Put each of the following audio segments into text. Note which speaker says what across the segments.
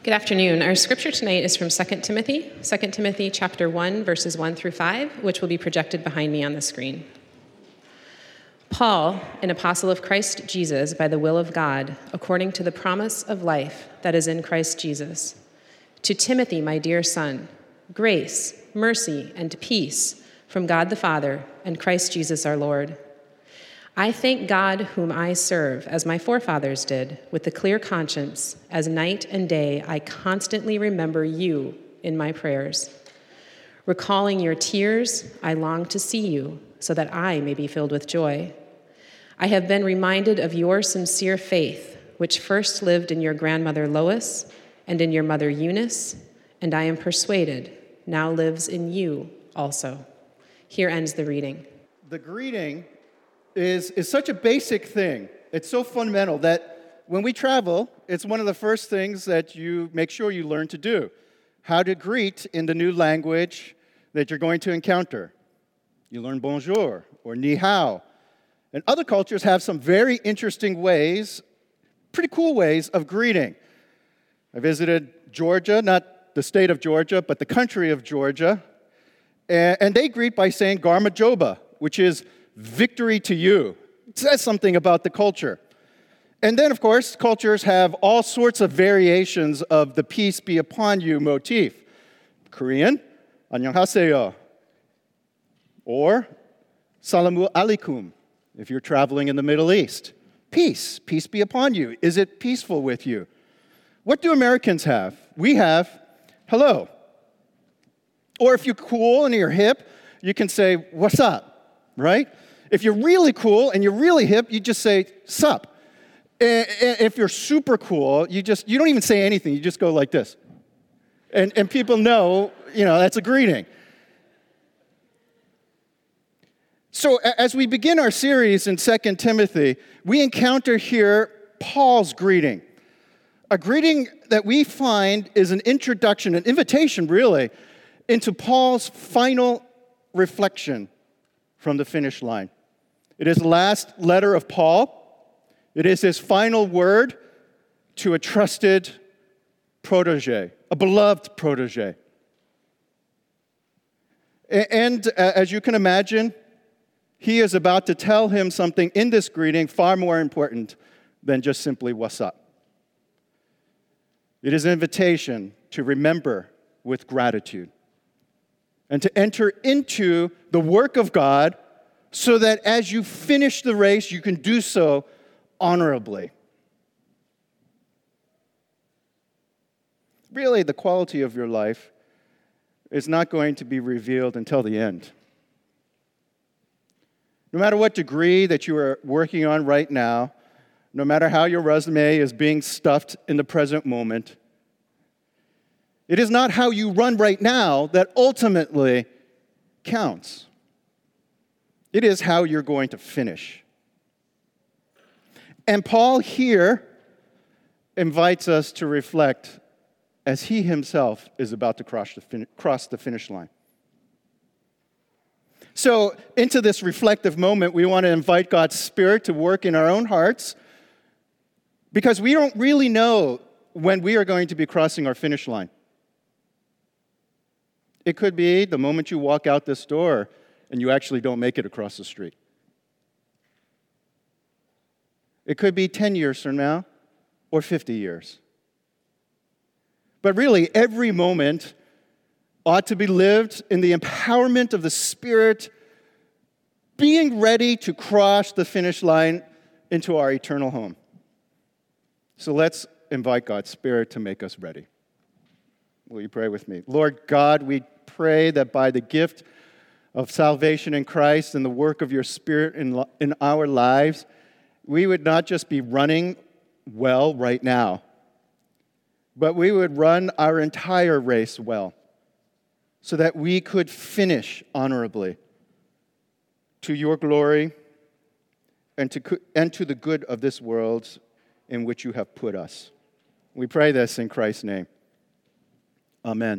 Speaker 1: Good afternoon. Our scripture tonight is from 2 Timothy chapter 1, verses 1 through 5, which will be projected behind me on the screen. Paul, an apostle of Christ Jesus by the will of God, according to the promise of life that is in Christ Jesus. To Timothy, my dear son, grace, mercy, and peace from God the Father and Christ Jesus our Lord. I thank God whom I serve, as my forefathers did, with a clear conscience, as night and day I constantly remember you in my prayers. Recalling your tears, I long to see you, so that I may be filled with joy. I have been reminded of your sincere faith, which first lived in your grandmother Lois and in your mother Eunice, and I am persuaded now lives in you also. Here ends the reading.
Speaker 2: The greeting is such a basic thing. It's so fundamental that when we travel, it's one of the first things that you make sure you learn to do. How to greet in the new language that you're going to encounter. You learn bonjour or ni hao. And other cultures have some very interesting ways, pretty cool ways of greeting. I visited Georgia, not the state of Georgia, but the country of Georgia. And they greet by saying Garma Joba, which is victory to you. It says something about the culture. And then, of course, cultures have all sorts of variations of the peace be upon you motif. Korean, 안녕하세요. Or salamu alaikum, if you're traveling in the Middle East. Peace be upon you. Is it peaceful with you? What do Americans have? We have hello. Or if you're cool and you're hip, you can say, what's up, right? If you're really cool and you're really hip, you just say, sup. And if you're super cool, you don't even say anything. You just go like this. And people know, that's a greeting. So as we begin our series in 2 Timothy, we encounter here Paul's greeting. A greeting that we find is an introduction, an invitation really, into Paul's final reflection from the finish line. It is the last letter of Paul. It is his final word to a trusted protege, a beloved protege. And as you can imagine, he is about to tell him something in this greeting far more important than just simply what's up. It is an invitation to remember with gratitude and to enter into the work of God so that as you finish the race, you can do so honorably. Really, the quality of your life is not going to be revealed until the end. No matter what degree that you are working on right now, no matter how your resume is being stuffed in the present moment, it is not how you run right now that ultimately counts. It is how you're going to finish. And Paul here invites us to reflect as he himself is about to cross the finish line. So into this reflective moment, we want to invite God's Spirit to work in our own hearts because we don't really know when we are going to be crossing our finish line. It could be the moment you walk out this door and you actually don't make it across the street. It could be 10 years from now or 50 years. But really, every moment ought to be lived in the empowerment of the Spirit, being ready to cross the finish line into our eternal home. So let's invite God's Spirit to make us ready. Will you pray with me? Lord God, we pray that by the gift of salvation in Christ and the work of your Spirit in our lives, we would not just be running well right now, but we would run our entire race well so that we could finish honorably to your glory and to the good of this world in which you have put us. We pray this in Christ's name. Amen.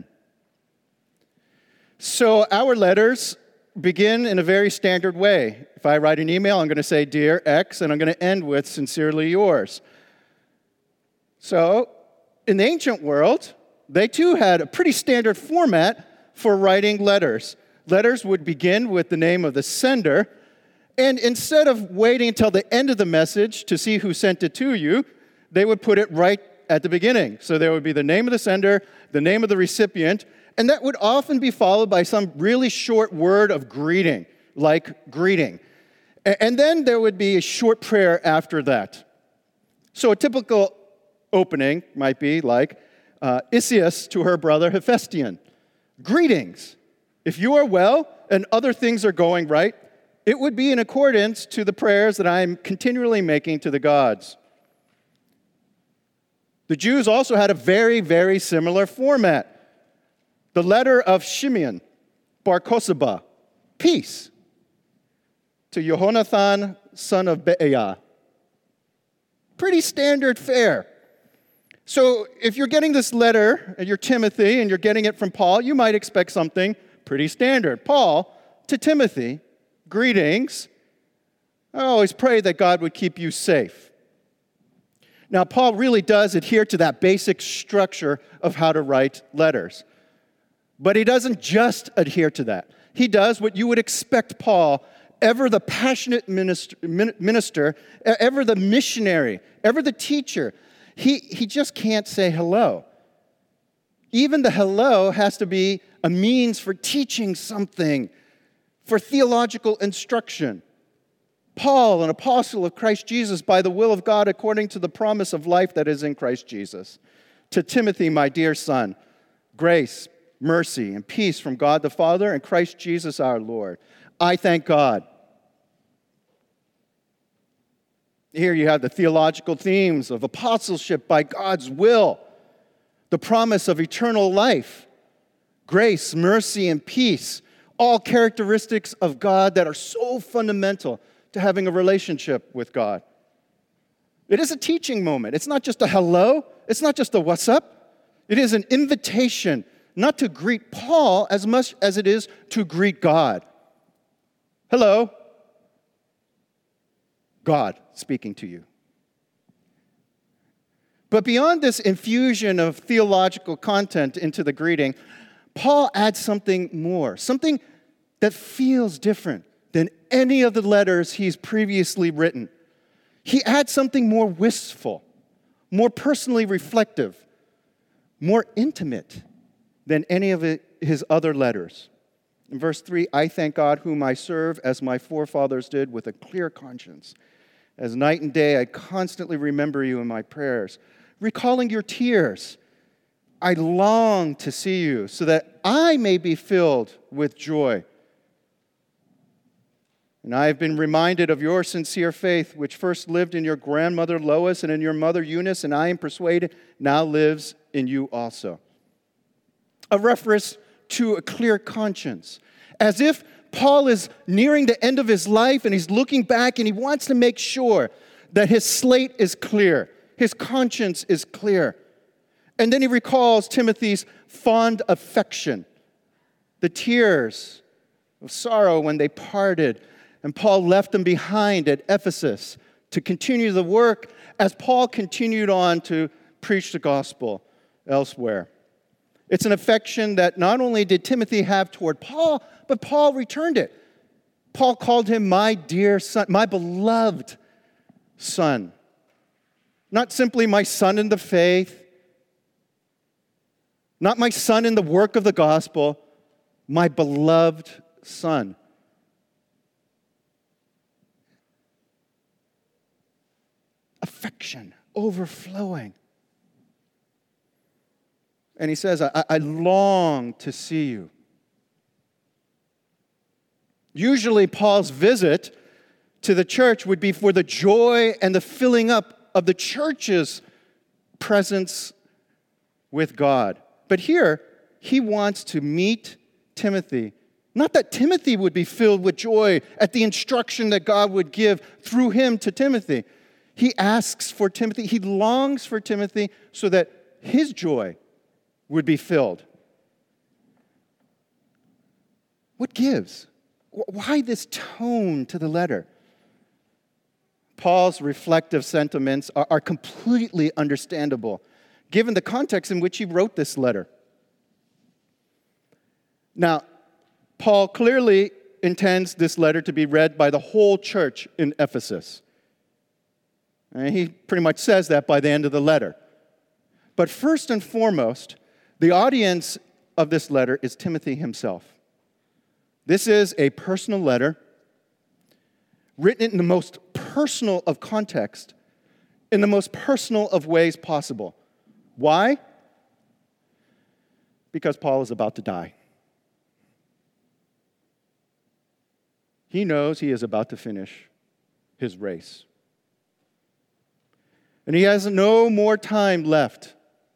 Speaker 2: So our letters begin in a very standard way. If I write an email, I'm going to say, Dear X, and I'm going to end with sincerely yours. So in the ancient world, they too had a pretty standard format for writing letters. Letters would begin with the name of the sender, and instead of waiting until the end of the message to see who sent it to you, they would put it right at the beginning. So there would be the name of the sender, the name of the recipient, and that would often be followed by some really short word of greeting, like greeting. And then there would be a short prayer after that. So a typical opening might be like, Isias to her brother Hephaestion. Greetings. If you are well and other things are going right, it would be in accordance to the prayers that I'm continually making to the gods. The Jews also had a very, very similar format. The letter of Shimeon, bar Kosaba, peace, to Jehonathan, son of Be'ah. Pretty standard fare. So if you're getting this letter, and you're Timothy, and you're getting it from Paul, you might expect something pretty standard. Paul, to Timothy, greetings. I always pray that God would keep you safe. Now, Paul really does adhere to that basic structure of how to write letters. But he doesn't just adhere to that. He does what you would expect Paul, ever the passionate minister, ever the missionary, ever the teacher. He just can't say hello. Even the hello has to be a means for teaching something, for theological instruction. Paul, an apostle of Christ Jesus, by the will of God, according to the promise of life that is in Christ Jesus. To Timothy, my dear son, grace, mercy, and peace from God the Father and Christ Jesus our Lord. I thank God. Here you have the theological themes of apostleship by God's will, the promise of eternal life, grace, mercy, and peace, all characteristics of God that are so fundamental to having a relationship with God. It is a teaching moment. It's not just a hello. It's not just a what's up. It is an invitation not to greet Paul as much as it is to greet God. Hello. God speaking to you. But beyond this infusion of theological content into the greeting, Paul adds something more, something that feels different than any of the letters he's previously written. He adds something more wistful, more personally reflective, more intimate than any of his other letters. In verse 3, I thank God whom I serve as my forefathers did with a clear conscience. As night and day, I constantly remember you in my prayers, recalling your tears. I long to see you so that I may be filled with joy. And I have been reminded of your sincere faith, which first lived in your grandmother Lois and in your mother Eunice, and I am persuaded now lives in you also. A reference to a clear conscience, as if Paul is nearing the end of his life and he's looking back and he wants to make sure that his slate is clear, his conscience is clear. And then he recalls Timothy's fond affection, the tears of sorrow when they parted, and Paul left them behind at Ephesus to continue the work as Paul continued on to preach the gospel elsewhere. It's an affection that not only did Timothy have toward Paul, but Paul returned it. Paul called him my dear son, my beloved son. Not simply my son in the faith, not my son in the work of the gospel, my beloved son. Affection overflowing. And he says, I long to see you. Usually, Paul's visit to the church would be for the joy and the filling up of the church's presence with God. But here, he wants to meet Timothy. Not that Timothy would be filled with joy at the instruction that God would give through him to Timothy. He asks for Timothy, he longs for Timothy so that his joy would be filled. What gives? Why this tone to the letter? Paul's reflective sentiments are completely understandable, given the context in which he wrote this letter. Now, Paul clearly intends this letter to be read by the whole church in Ephesus. And he pretty much says that by the end of the letter. But first and foremost, the audience of this letter is Timothy himself. This is a personal letter written in the most personal of context, in the most personal of ways possible. Why? Because Paul is about to die. He knows he is about to finish his race. And he has no more time left.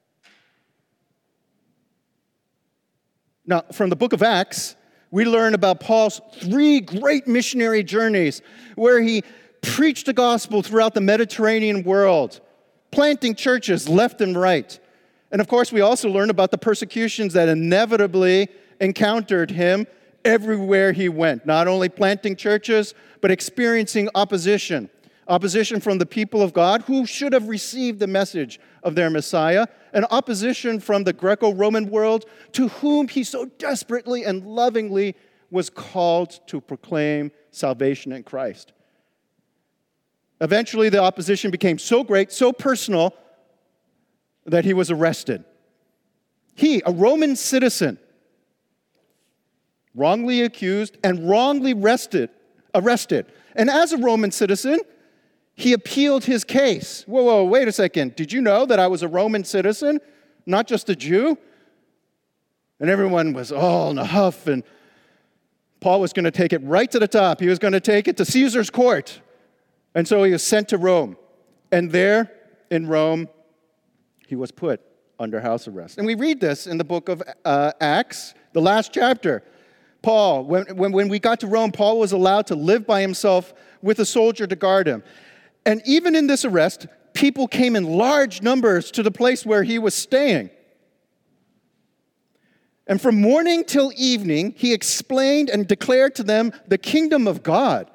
Speaker 2: Now, from the book of Acts, we learn about Paul's 3 great missionary journeys where he preached the gospel throughout the Mediterranean world, planting churches left and right. And of course, we also learn about the persecutions that inevitably encountered him everywhere he went, not only planting churches, but experiencing opposition. Opposition from the people of God who should have received the message of their Messiah, and opposition from the Greco-Roman world to whom he so desperately and lovingly was called to proclaim salvation in Christ. Eventually, the opposition became so great, so personal, that he was arrested. He, a Roman citizen, wrongly accused and wrongly arrested. And as a Roman citizen, he appealed his case. Whoa, wait a second. Did you know that I was a Roman citizen, not just a Jew? And everyone was all in a huff, and Paul was going to take it right to the top. He was going to take it to Caesar's court. And so he was sent to Rome. And there, in Rome, he was put under house arrest. And we read this in the book of Acts, the last chapter. Paul, when we got to Rome, Paul was allowed to live by himself with a soldier to guard him. And even in this arrest, people came in large numbers to the place where he was staying. And from morning till evening, he explained and declared to them the kingdom of God.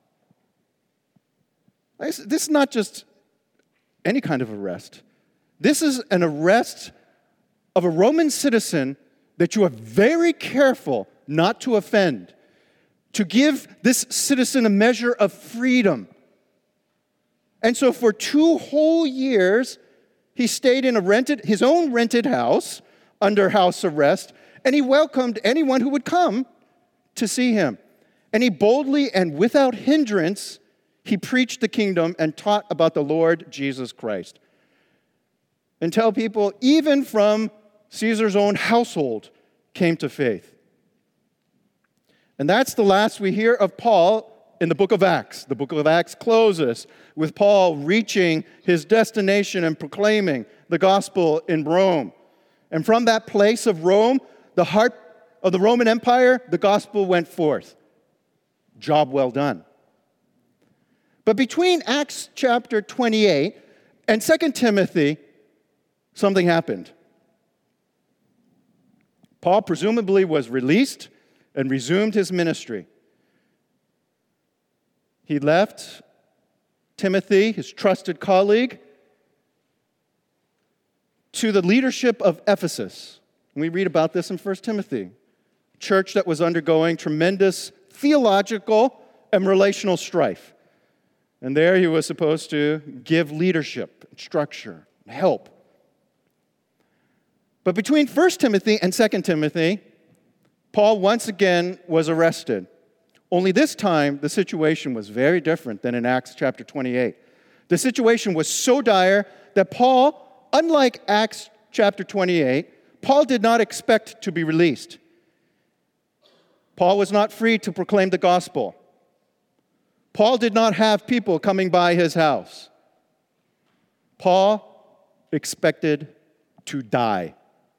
Speaker 2: This is not just any kind of arrest. This is an arrest of a Roman citizen that you are very careful not to offend, to give this citizen a measure of freedom. And so for 2 whole years, he stayed in his own rented house under house arrest, and he welcomed anyone who would come to see him. And he boldly and without hindrance, he preached the kingdom and taught about the Lord Jesus Christ. Until people, even from Caesar's own household, came to faith. And that's the last we hear of Paul in the book of Acts. The book of Acts closes with Paul reaching his destination and proclaiming the gospel in Rome. And from that place of Rome, the heart of the Roman Empire, the gospel went forth. Job well done. But between Acts chapter 28 and 2 Timothy, something happened. Paul presumably was released and resumed his ministry. He left Timothy, his trusted colleague, to the leadership of Ephesus. And we read about this in 1 Timothy, a church that was undergoing tremendous theological and relational strife. And there he was supposed to give leadership, structure, help. But between 1 Timothy and 2 Timothy, Paul once again was arrested. Only this time, the situation was very different than in Acts chapter 28. The situation was so dire that Paul, unlike Acts chapter 28, Paul did not expect to be released. Paul was not free to proclaim the gospel. Paul did not have people coming by his house. Paul expected to die.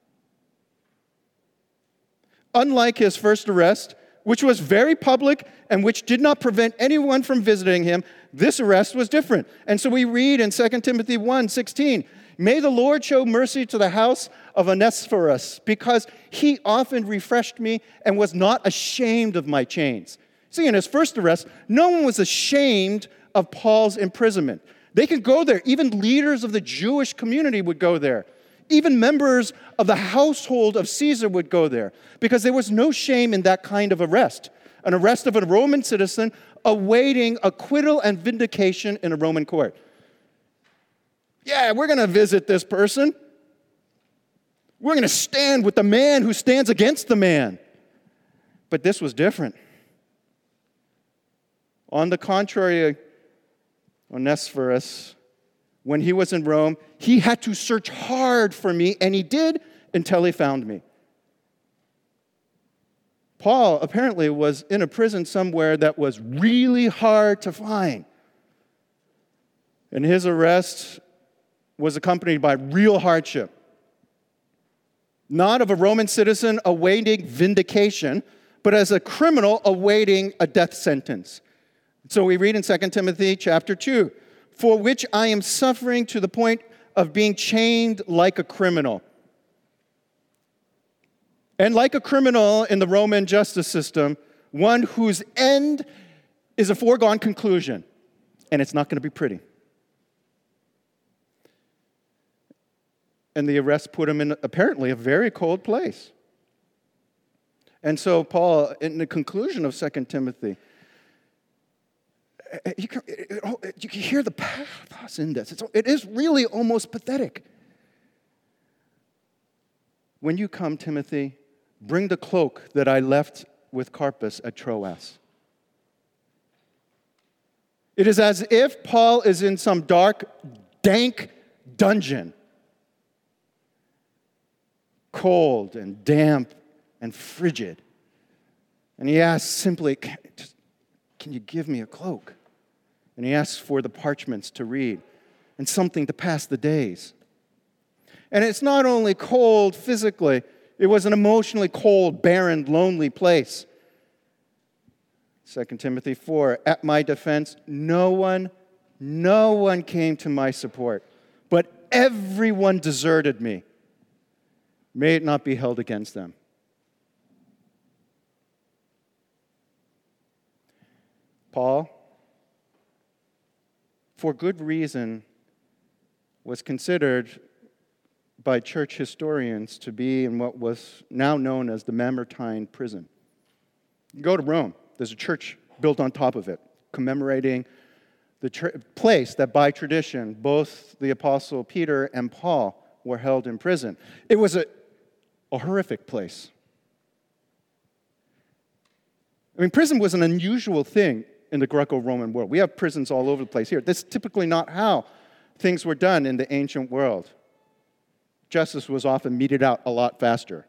Speaker 2: Unlike his first arrest, which was very public and which did not prevent anyone from visiting him, this arrest was different. And so we read in 2 Timothy 1:16, "May the Lord show mercy to the house of Onesiphorus, because he often refreshed me and was not ashamed of my chains." See, in his first arrest, no one was ashamed of Paul's imprisonment. They could go there. Even leaders of the Jewish community would go there. Even members of the household of Caesar would go there because there was no shame in that kind of arrest. An arrest of a Roman citizen awaiting acquittal and vindication in a Roman court. Yeah, we're going to visit this person. We're going to stand with the man who stands against the man. But this was different. On the contrary, Onesiphorus, when he was in Rome, he had to search hard for me, and he did until he found me. Paul apparently was in a prison somewhere that was really hard to find. And his arrest was accompanied by real hardship. Not of a Roman citizen awaiting vindication, but as a criminal awaiting a death sentence. So we read in 2 Timothy chapter 2, for which I am suffering to the point of being chained like a criminal. And like a criminal in the Roman justice system, one whose end is a foregone conclusion, and it's not going to be pretty. And the arrest put him in apparently a very cold place. And so Paul, in the conclusion of 2 Timothy, you can hear the pathos in this. It is really almost pathetic. When you come, Timothy, bring the cloak that I left with Carpus at Troas. It is as if Paul is in some dark, dank dungeon, cold and damp and frigid. And he asks simply, can you give me a cloak? And he asks for the parchments to read and something to pass the days. And it's not only cold physically, it was an emotionally cold, barren, lonely place. 2 Timothy 4, at my defense, no one came to my support, but everyone deserted me. May it not be held against them. Paul, for good reason, was considered by church historians to be in what was now known as the Mamertine prison. You go to Rome, there's a church built on top of it, commemorating the place that by tradition both the Apostle Peter and Paul were held in prison. It was a horrific place. I mean, prison was an unusual thing in the Greco-Roman world. We have prisons all over the place here. That's typically not how things were done in the ancient world. Justice was often meted out a lot faster.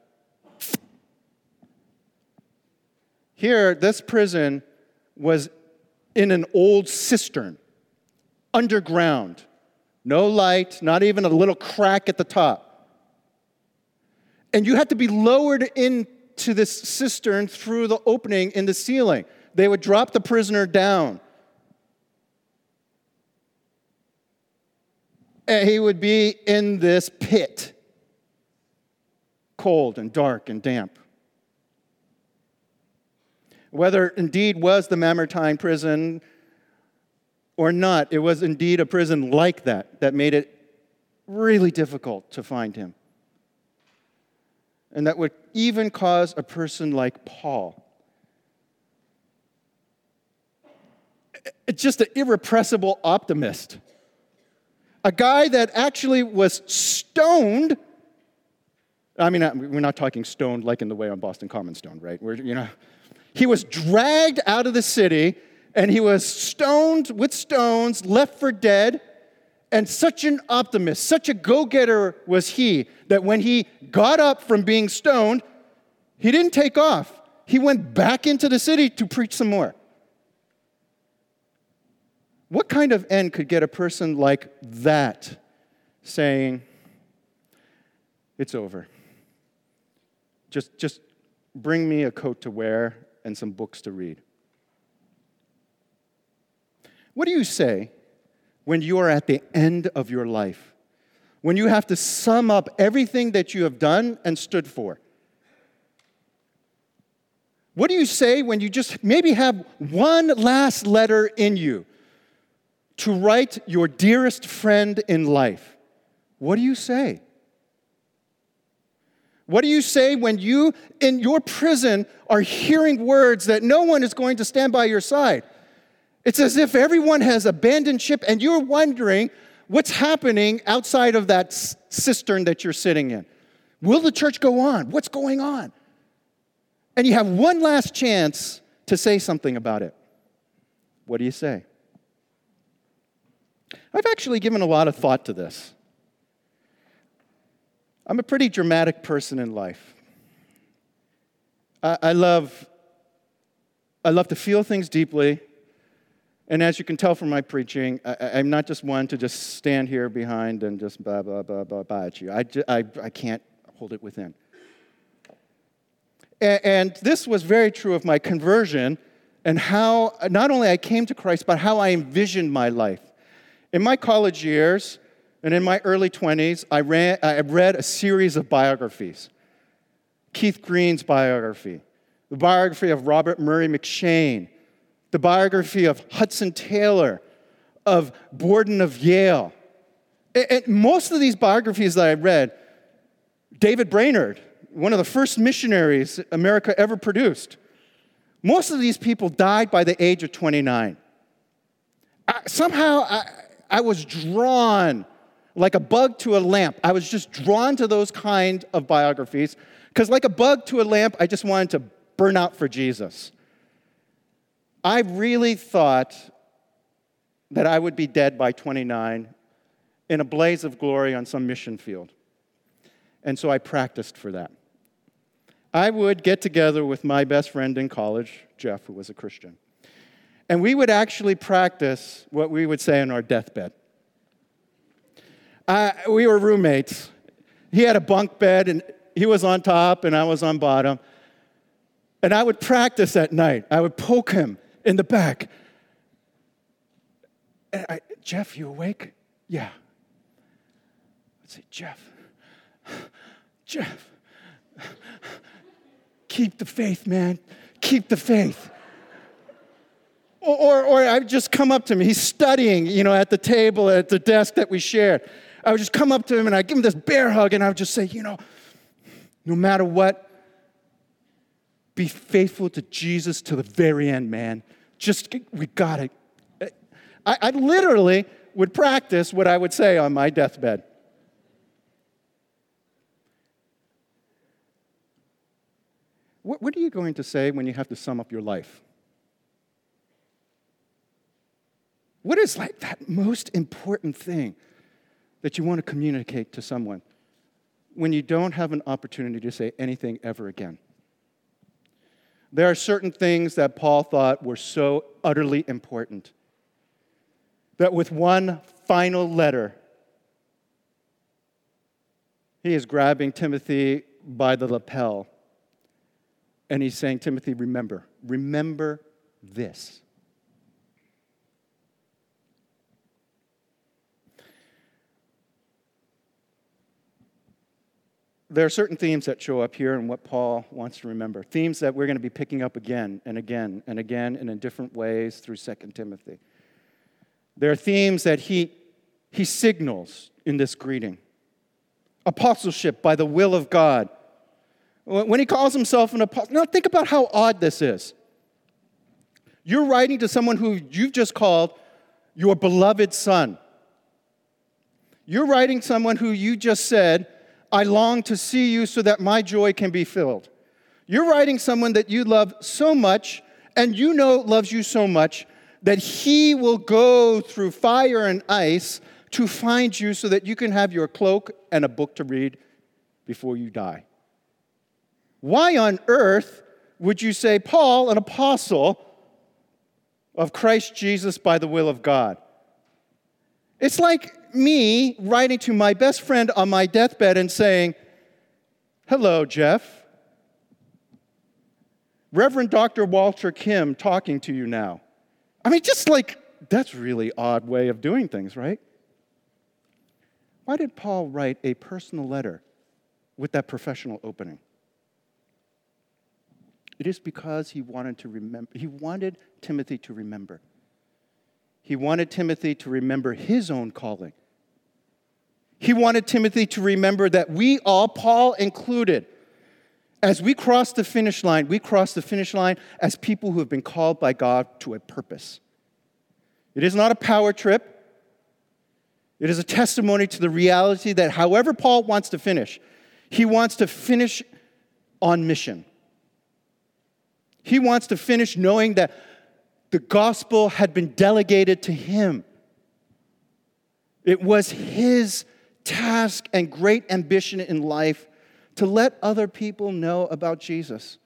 Speaker 2: Here, this prison was in an old cistern, underground. No light, not even a little crack at the top. And you had to be lowered into this cistern through the opening in the ceiling. They would drop the prisoner down. And he would be in this pit, cold and dark and damp. Whether it indeed was the Mamertine prison or not, it was indeed a prison like that made it really difficult to find him. And that would even cause a person like Paul, it's just an irrepressible optimist, a guy that actually was stoned. I mean, we're not talking stoned like in the way on Boston Common stoned, right? He was dragged out of the city, and he was stoned with stones, left for dead. And such an optimist, such a go-getter was he, that when he got up from being stoned, he didn't take off. He went back into the city to preach some more. What kind of end could get a person like that saying, it's over. Just bring me a coat to wear and some books to read. What do you say when you are at the end of your life? When you have to sum up everything that you have done and stood for? What do you say when you just maybe have one last letter in you to write your dearest friend in life? What do you say? What do you say when you, in your prison, are hearing words that no one is going to stand by your side? It's as if everyone has abandoned ship and you're wondering what's happening outside of that cistern that you're sitting in. Will the church go on? What's going on? And you have one last chance to say something about it. What do you say? I've actually given a lot of thought to this. I'm a pretty dramatic person in life. I love to feel things deeply. And as you can tell from my preaching, I'm not just one to just stand here behind and just blah, blah, blah, blah, blah at you. I can't hold it within. And this was very true of my conversion and how not only I came to Christ, but how I envisioned my life. In my college years and in my early 20s, I read a series of biographies. Keith Green's biography, the biography of Robert Murray McCheyne, the biography of Hudson Taylor, of Borden of Yale. And most of these biographies that I read, David Brainerd, one of the first missionaries America ever produced, most of these people died by the age of 29. Somehow I was drawn like a bug to a lamp. I was just drawn to those kind of biographies because like a bug to a lamp, I just wanted to burn out for Jesus. I really thought that I would be dead by 29 in a blaze of glory on some mission field. And so I practiced for that. I would get together with my best friend in college, Jeff, who was a Christian. And we would actually practice what we would say on our deathbed. We were roommates. He had a bunk bed, and he was on top, and I was on bottom. And I would practice at night. I would poke him in the back. And Jeff, you awake? Yeah. I'd say, Jeff, keep the faith, man. Keep the faith. Or I'd just come up to him. He's studying, at the table, at the desk that we shared. I would just come up to him and I'd give him this bear hug and I would just say, no matter what, be faithful to Jesus to the very end, man. We got it. I literally would practice what I would say on my deathbed. What are you going to say when you have to sum up your life? What is like that most important thing that you want to communicate to someone when you don't have an opportunity to say anything ever again? There are certain things that Paul thought were so utterly important that with one final letter, he is grabbing Timothy by the lapel and he's saying, Timothy, remember this. There are certain themes that show up here in what Paul wants to remember. Themes that we're going to be picking up again and again and again and in different ways through 2 Timothy. There are themes that he signals in this greeting. Apostleship by the will of God. When he calls himself an apostle, now think about how odd this is. You're writing to someone who you've just called your beloved son. You're writing someone who you just said, I long to see you so that my joy can be filled. You're writing someone that you love so much, and loves you so much, that he will go through fire and ice to find you so that you can have your cloak and a book to read before you die. Why on earth would you say, Paul, an apostle of Christ Jesus by the will of God? It's like me writing to my best friend on my deathbed and saying, hello, Jeff. Reverend Dr. Walter Kim talking to you now. I mean, that's a really odd way of doing things, right? Why did Paul write a personal letter with that professional opening? It is because he wanted to remember. He wanted Timothy to remember. He wanted Timothy to remember his own calling. He wanted Timothy to remember that we all, Paul included, As we cross the finish line, we cross the finish line as people who have been called by God to a purpose. It is not a power trip. It is a testimony to the reality that however Paul wants to finish, he wants to finish on mission. He wants to finish knowing that the gospel had been delegated to him. It was his task and great ambition in life to let other people know about Jesus.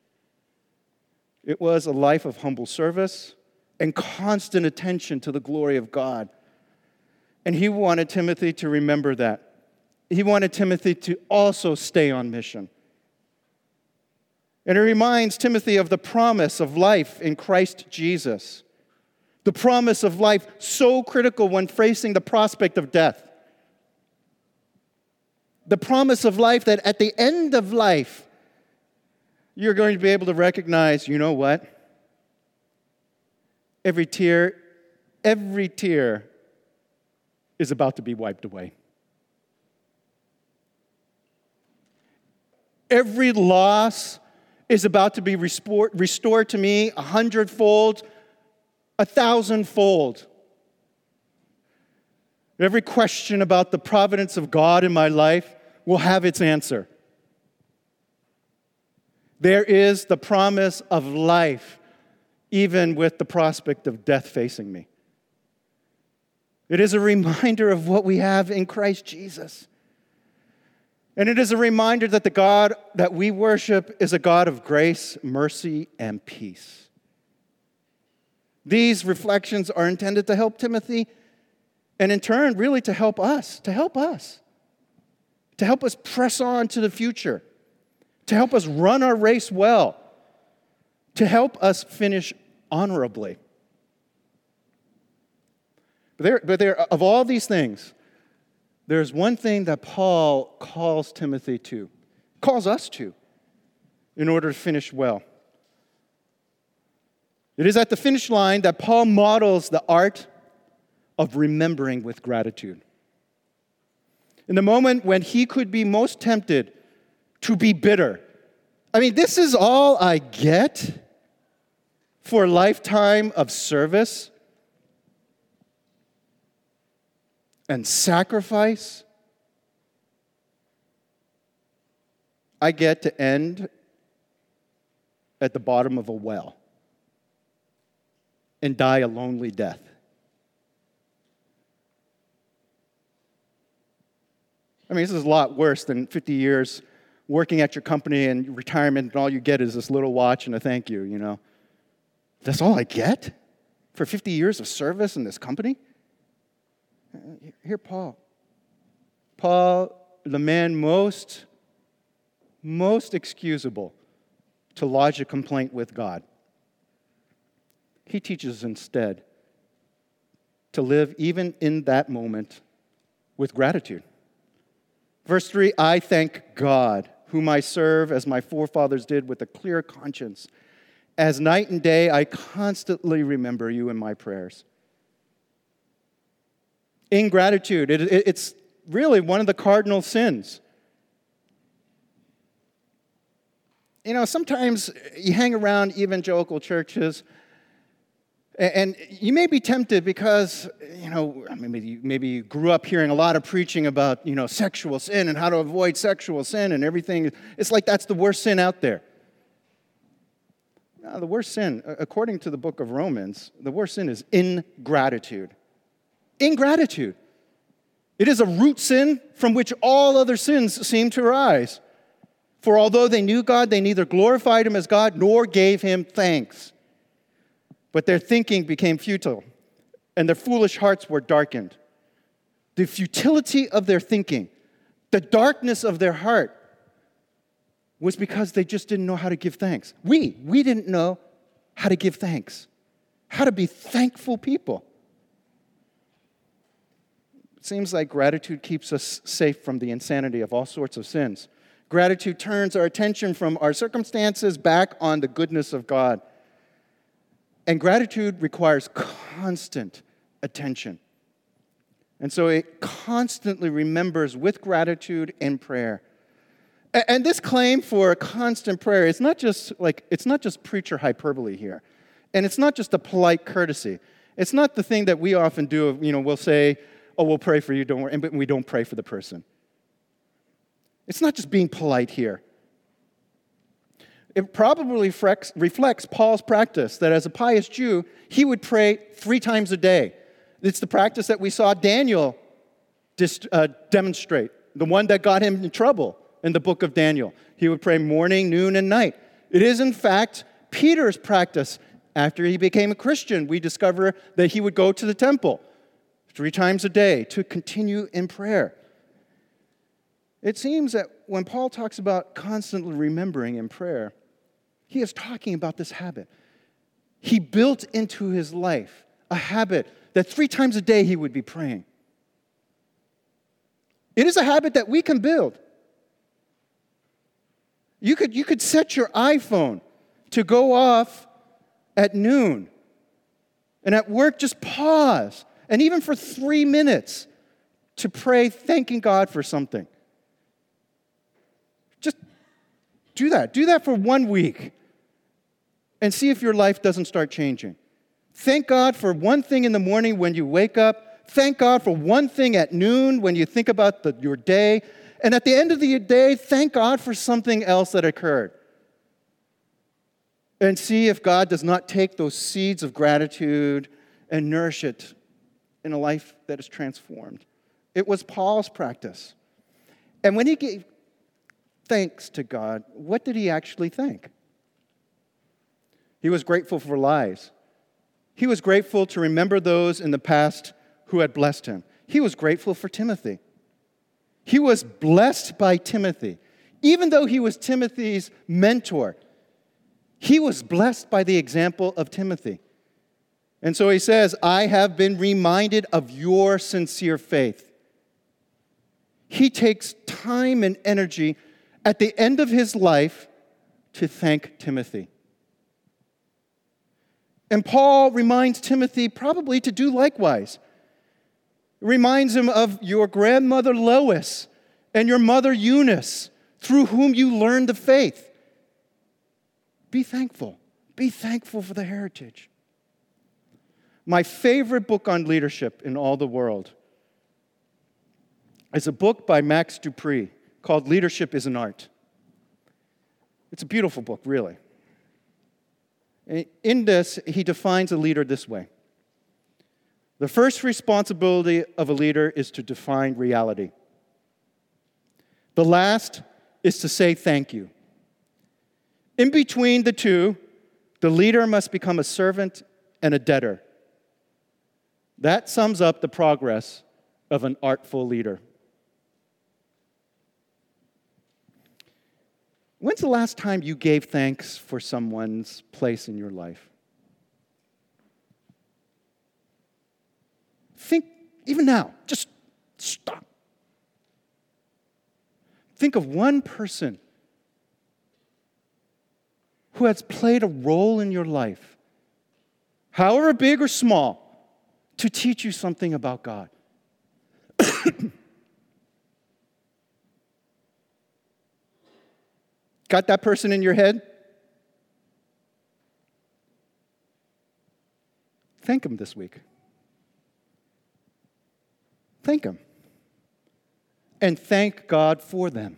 Speaker 2: It was a life of humble service and constant attention to the glory of God. And he wanted Timothy to remember that. He wanted Timothy to also stay on mission. And it reminds Timothy of the promise of life in Christ Jesus. The promise of life so critical when facing the prospect of death. The promise of life that at the end of life, you're going to be able to recognize, you know what? Every tear is about to be wiped away. Every loss is about to be restored to me 100-fold, 1,000-fold. Every question about the providence of God in my life will have its answer. There is the promise of life, even with the prospect of death facing me. It is a reminder of what we have in Christ Jesus. And it is a reminder that the God that we worship is a God of grace, mercy, and peace. These reflections are intended to help Timothy, and in turn, really to help us press on to the future, to help us run our race well, to help us finish honorably. But there, of all these things, there's one thing that Paul calls Timothy to, calls us to, in order to finish well. It is at the finish line that Paul models the art of remembering with gratitude. In the moment when he could be most tempted to be bitter. I mean, this is all I get for a lifetime of service and sacrifice. I get to end at the bottom of a well and die a lonely death. I mean, this is a lot worse than 50 years working at your company and retirement, and all you get is this little watch and a thank you, you know. That's all I get for 50 years of service in this company? Here, Paul, the man most excusable to lodge a complaint with God. He teaches instead to live even in that moment with gratitude. Verse 3, I thank God, whom I serve as my forefathers did with a clear conscience. As night and day, I constantly remember you in my prayers. Ingratitude, it's really one of the cardinal sins. You know, sometimes you hang around evangelical churches, and you may be tempted because, you know, maybe you grew up hearing a lot of preaching about, you know, sexual sin and how to avoid sexual sin and everything. It's like that's the worst sin out there. No, the worst sin, according to the book of Romans, the worst sin is ingratitude. Ingratitude. It is a root sin from which all other sins seem to arise. For although they knew God, they neither glorified him as God nor gave him thanks. But their thinking became futile, and their foolish hearts were darkened. The futility of their thinking, the darkness of their heart, was because they just didn't know how to give thanks. We didn't know how to give thanks, how to be thankful people. It seems like gratitude keeps us safe from the insanity of all sorts of sins. Gratitude turns our attention from our circumstances back on the goodness of God. And gratitude requires constant attention. And so it constantly remembers with gratitude and prayer. And this claim for constant prayer, it's not just preacher hyperbole here. And it's not just a polite courtesy. It's not the thing that we often do, we'll say, oh, we'll pray for you, don't worry, but we don't pray for the person. It's not just being polite here. It probably reflects Paul's practice that as a pious Jew, he would pray 3 times a day. It's the practice that we saw Daniel demonstrate, the one that got him in trouble in the book of Daniel. He would pray morning, noon, and night. It is, in fact, Peter's practice. After he became a Christian, we discover that he would go to the temple 3 times a day to continue in prayer. It seems that when Paul talks about constantly remembering in prayer, he is talking about this habit. He built into his life a habit that 3 times a day he would be praying. It is a habit that we can build. You could set your iPhone to go off at noon, and at work just pause, and even for 3 minutes to pray, thanking God for something. Just do that. Do that for 1 week and see if your life doesn't start changing. Thank God for one thing in the morning when you wake up. Thank God for one thing at noon when you think about your day. And at the end of the day, thank God for something else that occurred. And see if God does not take those seeds of gratitude and nourish it in a life that is transformed. It was Paul's practice. And when he gave thanks to God, what did he actually thank? He was grateful for lives. He was grateful to remember those in the past who had blessed him. He was grateful for Timothy. He was blessed by Timothy. Even though he was Timothy's mentor, he was blessed by the example of Timothy. And so he says, I have been reminded of your sincere faith. He takes time and energy at the end of his life to thank Timothy. And Paul reminds Timothy probably to do likewise. It reminds him of your grandmother Lois and your mother Eunice, through whom you learned the faith. Be thankful. Be thankful for the heritage. My favorite book on leadership in all the world is a book by Max Dupree called Leadership is an Art. It's a beautiful book, really. In this, he defines a leader this way. The first responsibility of a leader is to define reality. The last is to say thank you. In between the two, the leader must become a servant and a debtor. That sums up the progress of an artful leader. When's the last time you gave thanks for someone's place in your life? Think, even now, just stop. Think of one person who has played a role in your life, however big or small, to teach you something about God. Got that person in your head? Thank him this week. Thank him. And thank God for them.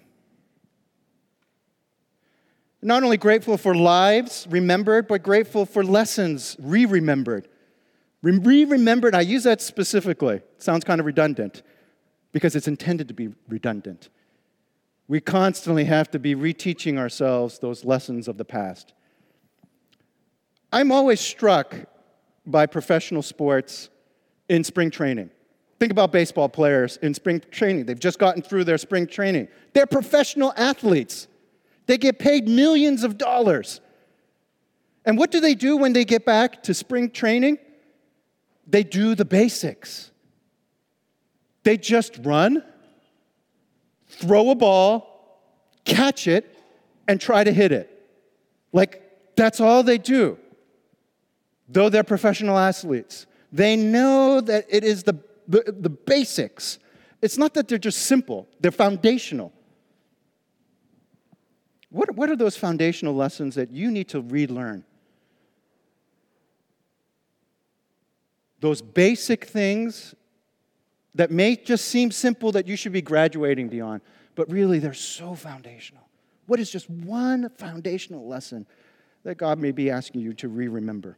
Speaker 2: Not only grateful for lives remembered, but grateful for lessons re-remembered. Re-remembered, I use that specifically. It sounds kind of redundant because it's intended to be redundant. We constantly have to be reteaching ourselves those lessons of the past. I'm always struck by professional sports in spring training. Think about baseball players in spring training. They've just gotten through their spring training. They're professional athletes. They get paid millions of dollars. And what do they do when they get back to spring training? They do the basics. They just run, throw a ball, catch it, and try to hit it. Like, that's all they do. Though they're professional athletes, they know that it is the basics. It's not that they're just simple, they're foundational. What are those foundational lessons that you need to relearn? Those basic things that may just seem simple that you should be graduating beyond, but really they're so foundational. What is just one foundational lesson that God may be asking you to remember?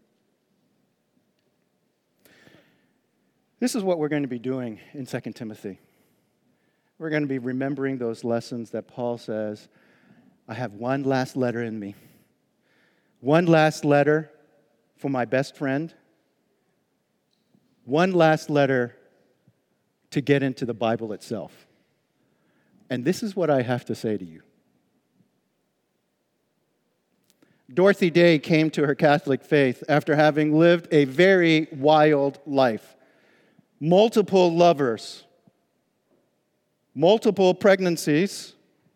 Speaker 2: This is what we're going to be doing in 2 Timothy. We're going to be remembering those lessons that Paul says, I have one last letter in me. One last letter for my best friend. One last letter to get into the Bible itself. And this is what I have to say to you. Dorothy Day came to her Catholic faith after having lived a very wild life. Multiple lovers, multiple pregnancies,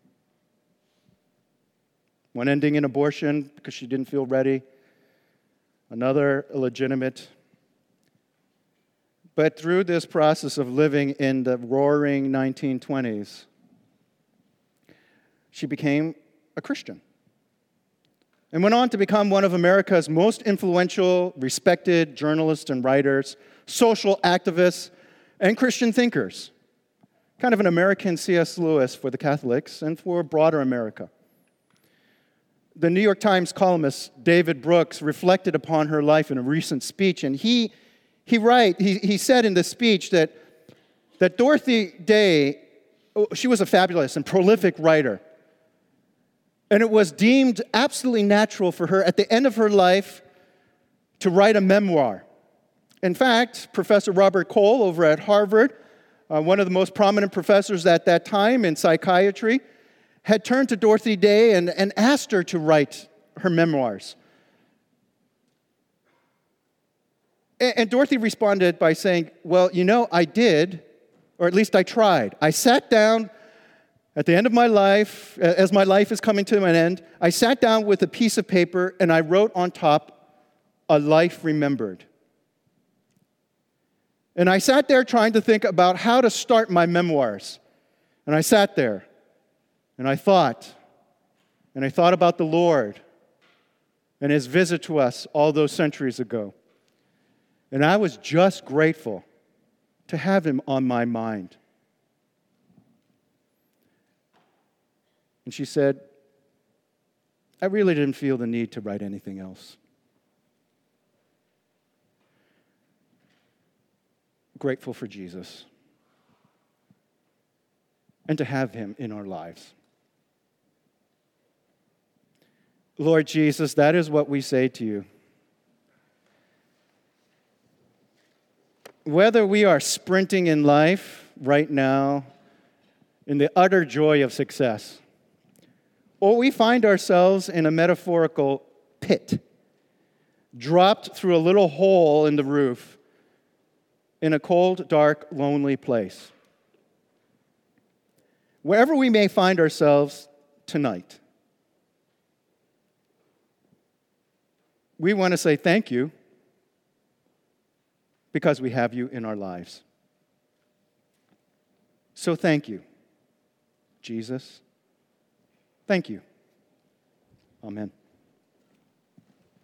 Speaker 2: one ending in abortion because she didn't feel ready, another illegitimate. But through this process of living in the roaring 1920s, she became a Christian and went on to become one of America's most influential, respected journalists and writers, social activists, and Christian thinkers. Kind of an American C.S. Lewis for the Catholics and for broader America. The New York Times columnist David Brooks reflected upon her life in a recent speech, and he said in the speech that Dorothy Day, she was a fabulous and prolific writer. And it was deemed absolutely natural for her at the end of her life to write a memoir. In fact, Professor Robert Cole over at Harvard, one of the most prominent professors at that time in psychiatry, had turned to Dorothy Day and asked her to write her memoirs. And Dorothy responded by saying, well, I did, or at least I tried. I sat down at the end of my life, as my life is coming to an end, I sat down with a piece of paper and I wrote on top, "A life remembered." And I sat there trying to think about how to start my memoirs. And I sat there and I thought about the Lord and His visit to us all those centuries ago. And I was just grateful to have Him on my mind. And she said, I really didn't feel the need to write anything else. Grateful for Jesus and to have Him in our lives. Lord Jesus, that is what we say to you. Whether we are sprinting in life right now in the utter joy of success, or we find ourselves in a metaphorical pit, dropped through a little hole in the roof in a cold, dark, lonely place. Wherever we may find ourselves tonight, we want to say thank you because we have you in our lives. So thank you, Jesus. Thank you. Amen.